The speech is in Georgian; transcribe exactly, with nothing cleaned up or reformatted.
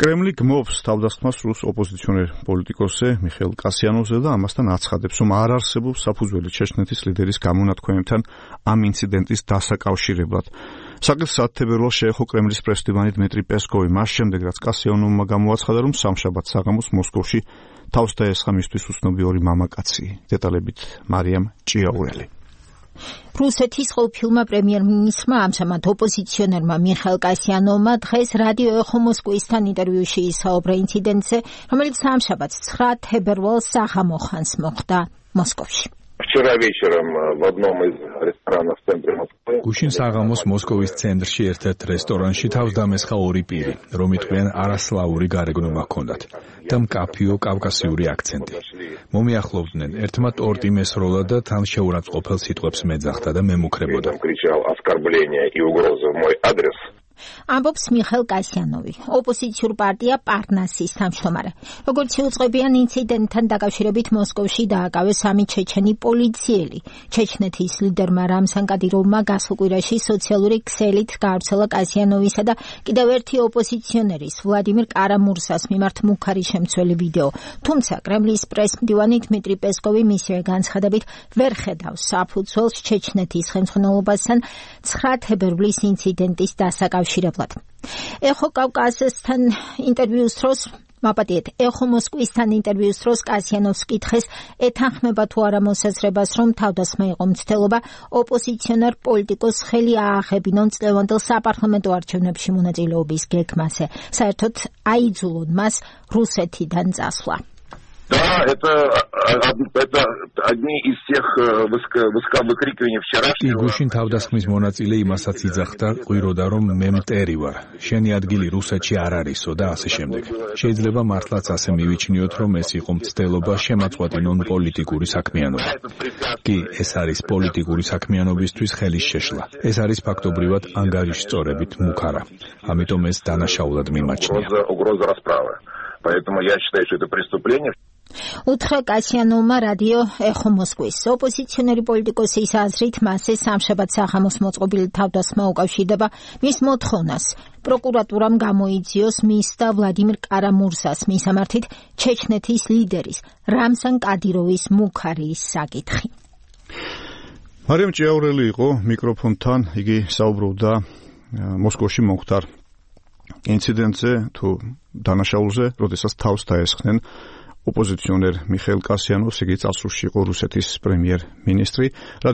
კრემლი გმობს თავდასხმას რუს ოპოზიციონერ პოლიტიკოსზე მიხეილ კასიანოვზე და ამასთან აცხადებს, რომ არ არსებობს საფუძველი ჩეჩნეთის ლიდერის გამონათქვამებთან ამ ინციდენტის დასაკავშირებლად. საკითხს თებერვალს შეეხო კრემლის პრესდივანი დმიტრი პესკოვი, მას შემდეგ რაც კასიანოვმა გამოაცხადა, რომ სამშაბათ საღამოს მოსკოვში თავს დაესხა მისთვის უცნობი ორი მამაკაცი. დეტალებით მარიამ ჭიაურელი. რუსეთის ყოფილმა პრემიერ-მინისტრმა ამჟამად ოპოზიციონერმა მიხეილ კასიანოვმა დღეს რადიო ეხო მოსკოვისთან ინტერვიუში ისაუბრა ინციდენტზე, რომელიც სამშაბათს ცხრა თებერვალს საღამო ხანს მოხდა მოსკოვში. Вчера вечером в одном из ресторанов в центре Москвы. Გუშინ საღამოს მოსკოვის ცენტრში ერთ-ერთ რესტორანში თავს დამესხა ორი პირი, რომ იტყვიან არასლავური გარეგნობა ჰქონდათ და მკაფიო კავკასიური აქცენტი. მომიახლოვდნენ, ერთმა ტორტი მესროლა და თან შეურაცხყოფელ სიტყვებს მეძახდა და მემუქრებოდა. Кричал оскорбления и угрозы в мой адрес. ამბობს მიხეილ კასიანოვი, ოპოზიციურ პარტია პარნასის თავმჯდომარე. როგორც შეუწყებიან ინციდენტთან დაკავშირებით მოსკოვში დააკავეს სამი ჩეჩენი პოლიციელი. ჩეჩნეთის ლიდერმა რამზან კადიროვმა გასულ კვირაში სოციალური ქსელით გაავრცელა კასიანოვისა და კიდევ ერთი ოპოზიციონერის ვლადიმირ კარამურსას მიმართ მუქარი შემცველი ვიდეო. თუმცა კრემლის პრესმდივანი დმიტრი პესკოვი მისივე განცხადებით ვერ ხედავს საფუძველს ჩეჩნეთის ხელმძღვანელობასთან ცხრა თებერვლის ინციდენტის დასაკავშირებლად. ეხო კავკასიასთან ინტერვიუს დროს მაპატიეთ, ეხო მოსკოვისთან ინტერვიუს დროს კასიანოვს კითხეს, ეთანხმება თუ არა მოსაზრებას, რომ თავდასხმა იყო მცდელობა ოპოზიციონერ პოლიტიკოს ხელი ააღებინონ წლევანდელ საპარლამენტო არჩევნებში მონაწილეობის გეგმაზე. საერთოდ აიძულონ მას რუსეთიდან წასვლა. Да, это, это одни из тех выкрикиваний вчерашнего. გუშინ თავდასხმის მონაწილე იმასაც იძახდა, ყვიროდა რომ მე მტერი ვარ. შენი ადგილი რუსეთში არ არისო და ასე შემდეგ. შეიძლება მართლაც ასე მივიჩნიოთ, რომ ეს იყო მცდელობა შემაწყვეტინონ პოლიტიკური საქმიანობა. კი, ეს არის პოლიტიკური საქმიანობისთვის ხელის შეშლა. ეს არის ფაქტობრივად ანგარიშ სწორებით მუქარა. ამიტომ ეს დანაშაულად მიმაჩნია. Угроза расправы. Поэтому я считаю, что это преступление. უთხრა კასიანოვმა რადიო ეხო მოსკოვის ოპოზიციონერი პოლიტიკოსის აზრით მასზე სამშაბათ საღამოს მოწყობილი თავდასხმა უკავშირდება მის მოთხოვნას პროკურატურამ გამოიძიოს მის და ვლადიმირ კარამურსას მისამართით ჩეჩნეთის ლიდერის რამზან კადიროვის მუქარიის საკითხი. მარიამ ჭიაურელი იყო მიკროფონთან, იგი საუბრობდა მოსკოვში მომხდარ ინციდენტზე თუ დანაშაულზე, როდესაც თავს დაესხნენ ოპოზიციონერ მიხეილ კასიანოვს, იგი წარსულში იყო რუსეთის პრემიერ-მინისტრი.